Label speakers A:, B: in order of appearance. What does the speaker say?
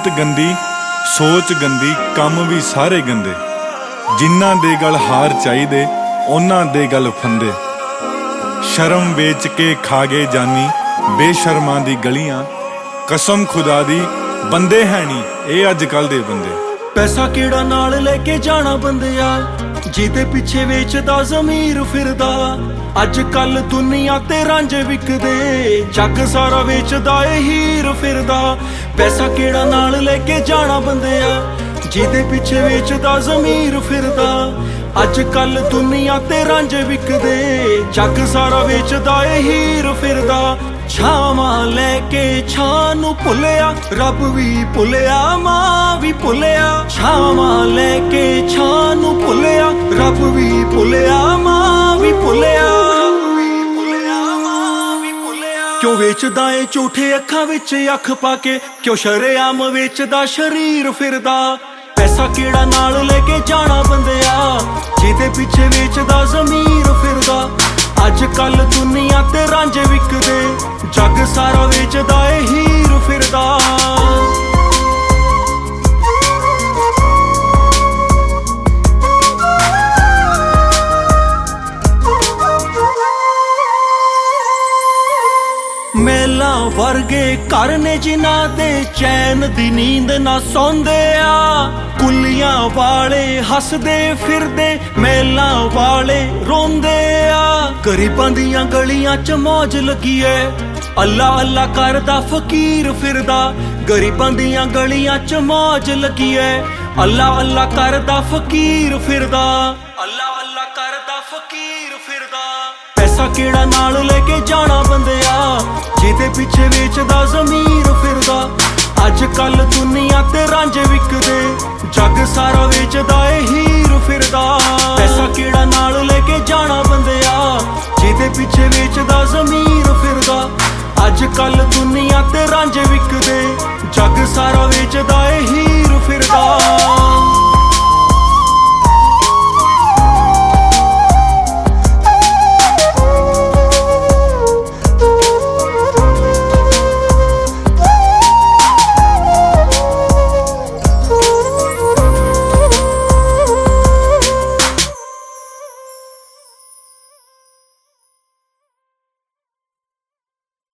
A: ਨੀਅਤ ਗੰਦੀ, ਸੋਚ ਗੰਦੀ, ਕੰਮ ਵੀ ਸਾਰੇ ਗੰਦੇ। ਜਿਨ੍ਹਾਂ ਦੇ ਗਲ ਹਾਰ ਚਾਹੀਦੇ ਉਹਨਾਂ ਦੇ ਗਲ ਫੰਦੇ। ਸ਼ਰਮ ਵੇਚ ਕੇ ਖਾ ਗਏ ਜਾਨੀ ਬੇਸ਼ਰਮਾਂ ਦੀ ਗਲੀਆਂ। ਕਸਮ ਖੁਦਾ ਦੀ ਬੰਦੇ ਹੈ ਨਹੀਂ ਇਹ ਅੱਜ ਕੱਲ੍ਹ ਦੇ ਬੰਦੇ।
B: ਪੈਸਾ ਕਿਹੜਾ ਨਾਲ ਲੈ ਕੇ ਜਾਣਾ ਬੰਦਿਆ, ਜਿਹਦੇ ਪਿੱਛੇ ਵੇਚਦਾ ਜ਼ਮੀਰ ਫਿਰਦਾ। ਅੱਜ ਕੱਲ ਦੁਨੀਆ ਤੇ ਰਾਂਝੇ ਵਿਕਦੇ, ਜੱਗ ਸਾਰਾ ਵੇਚਦਾ ਏ ਹੀਰ ਫਿਰਦਾ। ਪੈਸਾ ਕਿਹੜਾ ਨਾਲ ਲੈ ਕੇ ਜਾਣਾ ਬੰਦਿਆ, ਜਿਹਦੇ ਪਿੱਛੇ ਵੇਚਦਾ ਜ਼ਮੀਰ ਫਿਰਦਾ। ਅੱਜ ਕੱਲ ਦੁਨੀਆ ਤੇ ਰਾਂਝੇ ਵਿਕਦੇ, ਜੱਗ ਸਾਰਾ ਵੇਚਦਾ ਏ ਹੀਰ ਫਿਰਦਾ। ਛਾਵਾਂ ਲੈ ਕੇ ਛਾਂ ਨੂੰ ਭੁੱਲਿਆ, ਰੱਬ ਵੀ ਭੁੱਲਿਆ, ਮਾਂ ਵੀ ਭੁੱਲਿਆ। ਛਾਵਾਂ ਲੈ ਕੇ ਛਾਂ ਨੂੰ ਭੁੱਲਿਆ, ਰੱਬ ਵੀ ਭੁੱਲਿਆ, ਮਾਂ ਵੀ ਭੁੱਲਿਆ। ਕਿਉਂ ਵੇਚਦਾ ਏ ਝੂਠੇ ਅੱਖਾਂ ਵਿੱਚ ਅੱਖ ਪਾ ਕੇ, ਕਿਉਂ ਸ਼ਰੇਆਮ ਵੇਚਦਾ ਸ਼ਰੀਰ ਫਿਰਦਾ। ਪੈਸਾ ਕਿਹੜਾ ਨਾਲ ਲੈ ਕੇ ਜਾਣਾ ਬੰਦਿਆ, ਜਿਹਦੇ ਪਿੱਛੇ ਵੇਚਦਾ ਜ਼ਮੀਰ ਫਿਰਦਾ। ਅੱਜ ਕੱਲ ਦੁਨੀਆ ਤੇ ਰਾਂਝੇ ਵਿਕਦੇ, ਜੱਗ ਸਾਰਾ ਵੇਚਦਾ ਏ ਹੀਰ ਫਿਰਦਾ। ਮਹਿਲਾਂ ਵਰਗੇ ਘਰ ਨੇ ਜਿਨ੍ਹਾਂ ਦੇ ਚੈਨ ਦੀ ਨੀਂਦ ਨਾ ਸੌਂਦੇ ਆ। ਕੁੱਲੀਆਂ ਵਾਲੇ ਹੱਸਦੇ ਫਿਰਦੇ, ਮਹਿਲਾਂ ਵਾਲੇ ਰੋਂਦੇ ਆ। ਗਰੀਬਾਂ ਦੀਆਂ ਗਲੀਆਂ 'ਚ ਮੌਜ ਲੱਗੀ ਏ, ਅੱਲਾ ਅੱਲਾ ਕਰਦਾ ਫਕੀਰ ਫਿਰਦਾ। ਗਰੀਬਾਂ ਦੀਆਂ ਗਲੀਆਂ 'ਚ ਮੌਜ ਲੱਗੀ ਏ, ਅੱਲਾ ਅੱਲਾ ਕਰਦਾ ਫਕੀਰ ਫਿਰਦਾ। ਅੱਲਾ ਅੱਲਾ ਕਰਦਾ ਫਕੀਰ ਫਿਰਦਾ। ਪੈਸਾ ਕਿਹੜਾ ਨਾਲ ਲੈ ਕੇ ਜਾਣਾ ਬੰਦਿਆ, ਜਿਹਦੇ ਪਿੱਛੇ ਵੇਚਦਾ ਜ਼ਮੀਰ ਫਿਰਦਾ। ਅੱਜ ਕੱਲ ਦੁਨੀਆ ਤੇ ਰਾਂਝੇ ਵਿਕਦੇ, ਜੱਗ ਸਾਰਾ ਵੇਚਦਾ ਏ ਹੀਰ ਫਿਰਦਾ। ਪੈਸਾ ਕਿਹੜਾ ਨਾਲ ਲੈ ਕੇ ਜਾਣਾ ਬੰਦਿਆ, ਜਿਹਦੇ ਪਿੱਛੇ ਵੇਚਦਾ ਜ਼ਮੀਰ ਫਿਰਦਾ। ਅੱਜ ਕੱਲ ਦੁਨੀਆ ਤੇ ਰਾਂਝੇ ਵਿਕਦੇ,